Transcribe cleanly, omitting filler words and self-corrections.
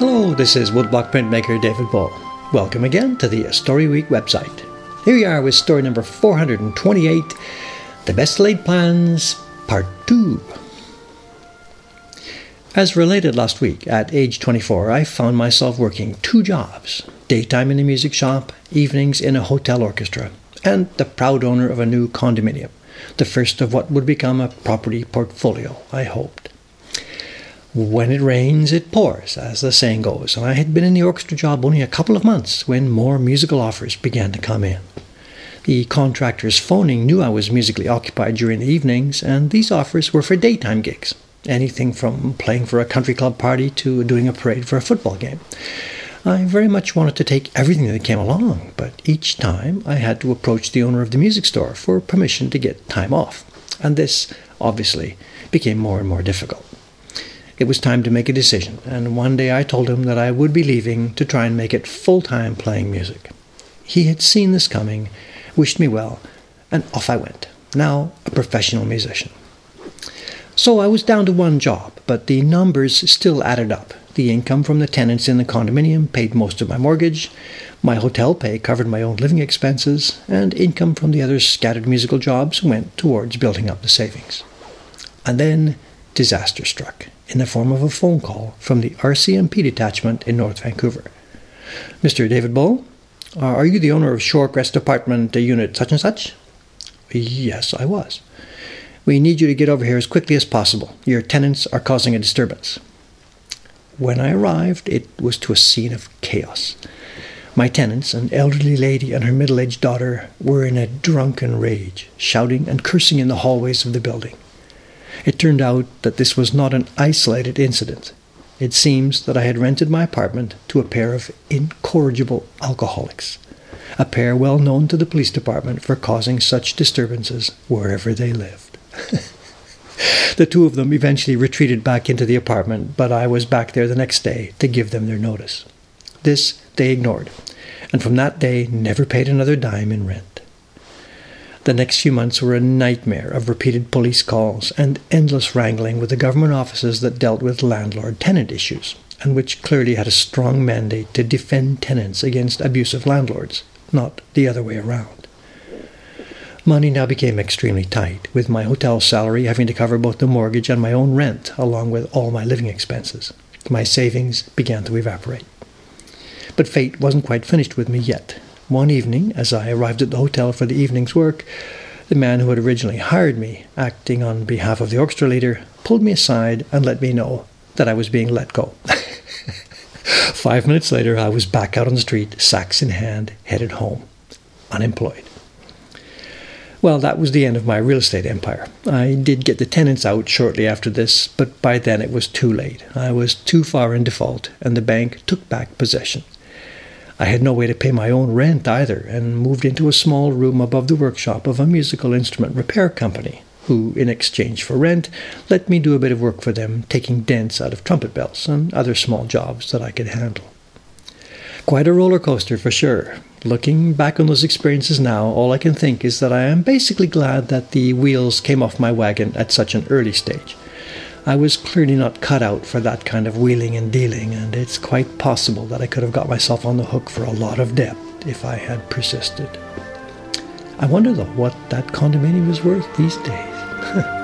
Hello, this is woodblock printmaker David Ball. Welcome again to the Story Week website. Here we are with story number 428, The Best Laid Plans, Part 2. As related last week, at age 24, I found myself working 2 jobs, daytime in a music shop, evenings in a hotel orchestra, and the proud owner of a new condominium, the first of what would become a property portfolio, I hoped. When it rains, it pours, as the saying goes, and I had been in the orchestra job only a couple of months when more musical offers began to come in. The contractors phoning knew I was musically occupied during the evenings, and these offers were for daytime gigs, anything from playing for a country club party to doing a parade for a football game. I very much wanted to take everything that came along, but each time I had to approach the owner of the music store for permission to get time off, and this, obviously, became more and more difficult. It was time to make a decision, and one day I told him that I would be leaving to try and make it full-time playing music. He had seen this coming, wished me well, and off I went, now a professional musician. So I was down to 1 job, but the numbers still added up. The income from the tenants in the condominium paid most of my mortgage, my hotel pay covered my own living expenses, and income from the other scattered musical jobs went towards building up the savings. And then disaster struck, in the form of a phone call from the RCMP detachment in North Vancouver. Mr. David Bull, are you the owner of Shorecrest Apartment Unit such and such? Yes, I was. We need you to get over here as quickly as possible. Your tenants are causing a disturbance. When I arrived, it was to a scene of chaos. My tenants, an elderly lady and her middle-aged daughter, were in a drunken rage, shouting and cursing in the hallways of the building. It turned out that this was not an isolated incident. It seems that I had rented my apartment to a pair of incorrigible alcoholics, a pair well known to the police department for causing such disturbances wherever they lived. The 2 of them eventually retreated back into the apartment, but I was back there the next day to give them their notice. This they ignored, and from that day never paid another dime in rent. The next few months were a nightmare of repeated police calls and endless wrangling with the government offices that dealt with landlord-tenant issues, and which clearly had a strong mandate to defend tenants against abusive landlords, not the other way around. Money now became extremely tight, with my hotel salary having to cover both the mortgage and my own rent, along with all my living expenses. My savings began to evaporate. But fate wasn't quite finished with me yet. One evening, as I arrived at the hotel for the evening's work, the man who had originally hired me, acting on behalf of the orchestra leader, pulled me aside and let me know that I was being let go. 5 minutes later, I was back out on the street, sacks in hand, headed home, unemployed. Well, that was the end of my real estate empire. I did get the tenants out shortly after this, but by then it was too late. I was too far in default, and the bank took back possession. I had no way to pay my own rent either, and moved into a small room above the workshop of a musical instrument repair company, who, in exchange for rent, let me do a bit of work for them, taking dents out of trumpet bells and other small jobs that I could handle. Quite a roller coaster for sure. Looking back on those experiences now, all I can think is that I am basically glad that the wheels came off my wagon at such an early stage. I was clearly not cut out for that kind of wheeling and dealing, and it's quite possible that I could have got myself on the hook for a lot of debt if I had persisted. I wonder, though, what that condominium is worth these days.